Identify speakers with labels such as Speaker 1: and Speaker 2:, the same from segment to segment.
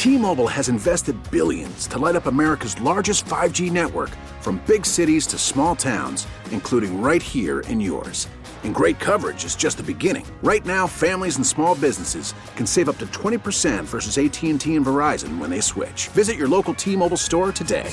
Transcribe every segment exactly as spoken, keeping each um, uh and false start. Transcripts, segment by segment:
Speaker 1: T-Mobile has invested billions to light up America's largest five G network, from big cities to small towns, including right here in yours. And great coverage is just the beginning. Right now, families and small businesses can save up to twenty percent versus A T and T and Verizon when they switch. Visit your local T-Mobile store today.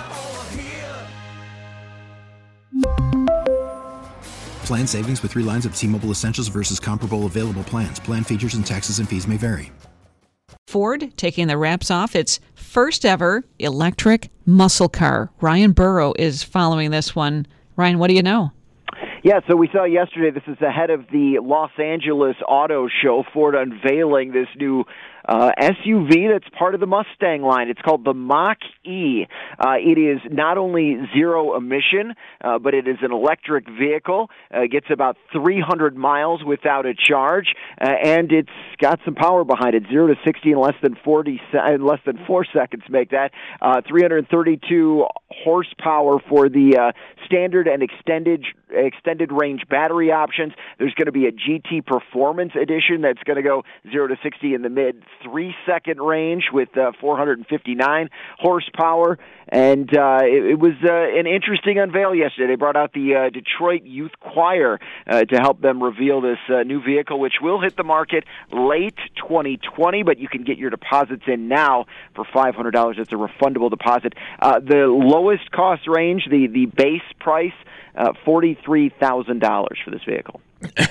Speaker 2: Plan savings with three lines of T-Mobile Essentials versus comparable available plans. Plan features and taxes and fees may vary.
Speaker 3: Ford taking the wraps off its first ever electric muscle car. Ryan Burrow is following this one. Ryan, what do you know?
Speaker 4: Yeah, so we saw yesterday, this is ahead of the Los Angeles Auto Show, Ford unveiling this new uh, S U V that's part of the Mustang line. It's called the Mach-E. Uh, it is not only zero emission, uh, but it is an electric vehicle. Uh, it gets about three hundred miles without a charge, uh, and it's got some power behind it. Zero to sixty in less than forty, in less than four seconds. Make that uh, three hundred thirty-two horsepower for the uh, standard and extended extended range battery options. There's going to be a G T Performance Edition that's going to go zero to sixty in the mid three second range with uh, four hundred fifty-nine horsepower. And uh, it, it was uh, an interesting unveil yesterday. They brought out the uh, Detroit Youth Choir uh, to help them reveal this uh, new vehicle, which will hit the market late twenty twenty, but you can get your deposits in now for five hundred dollars. It's a refundable deposit. Uh, the lowest cost range, the, the base price, uh, forty-three thousand dollars for this vehicle.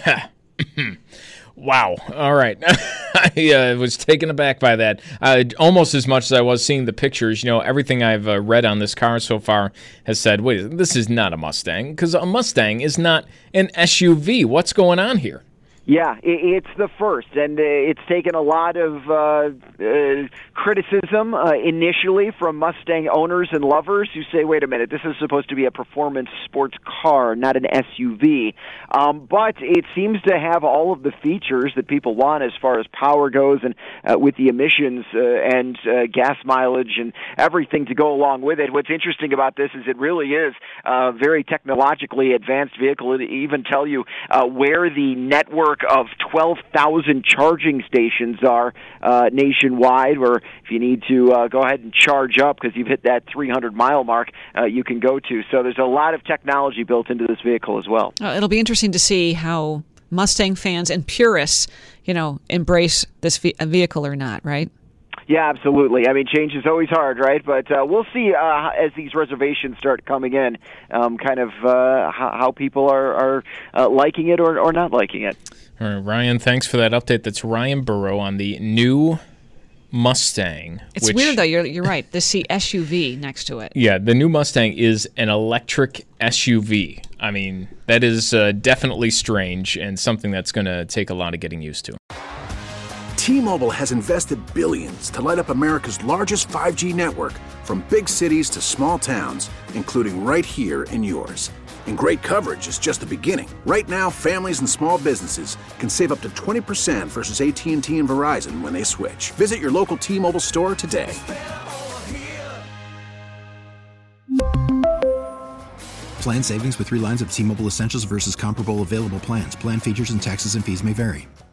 Speaker 5: Wow. All right. I uh, was taken aback by that. Uh, almost as much as I was seeing the pictures. You know, everything I've uh, read on this car so far has said, wait, this is not a Mustang, because a Mustang is not an S U V. What's going on here?
Speaker 4: Yeah, it's the first, and it's taken a lot of uh, uh, criticism uh, initially from Mustang owners and lovers who say, wait a minute, this is supposed to be a performance sports car, not an S U V. Um, but it seems to have all of the features that people want as far as power goes, and uh, with the emissions uh, and uh, gas mileage and everything to go along with it. What's interesting about this is it really is a very technologically advanced vehicle. It even tell you uh, where the network of twelve thousand charging stations are uh, nationwide, or if you need to uh, go ahead and charge up because you've hit that three hundred mile mark, uh, you can go to. So there's a lot of technology built into this vehicle as well.
Speaker 3: Uh, it'll be interesting to see how Mustang fans and purists, you know, embrace this ve- vehicle or not, right?
Speaker 4: Yeah, absolutely. I mean, change is always hard, right? But uh, we'll see uh, as these reservations start coming in, um, kind of uh, how, how people are, are uh, liking it or, or not liking it.
Speaker 5: All right, Ryan, thanks for that update. That's Ryan Burrow on the new Mustang.
Speaker 3: It's
Speaker 5: which,
Speaker 3: weird, though. You're you're right. They see S U V next to it.
Speaker 5: Yeah, the new Mustang is an electric S U V. I mean, that is uh, definitely strange and something that's going to take a lot of getting used to.
Speaker 1: T-Mobile has invested billions to light up America's largest five G network, from big cities to small towns, including right here in yours. And great coverage is just the beginning. Right now, families and small businesses can save up to twenty percent versus A T and T and Verizon when they switch. Visit your local T-Mobile store today.
Speaker 2: Plan savings with three lines of T-Mobile Essentials versus comparable available plans. Plan features and taxes and fees may vary.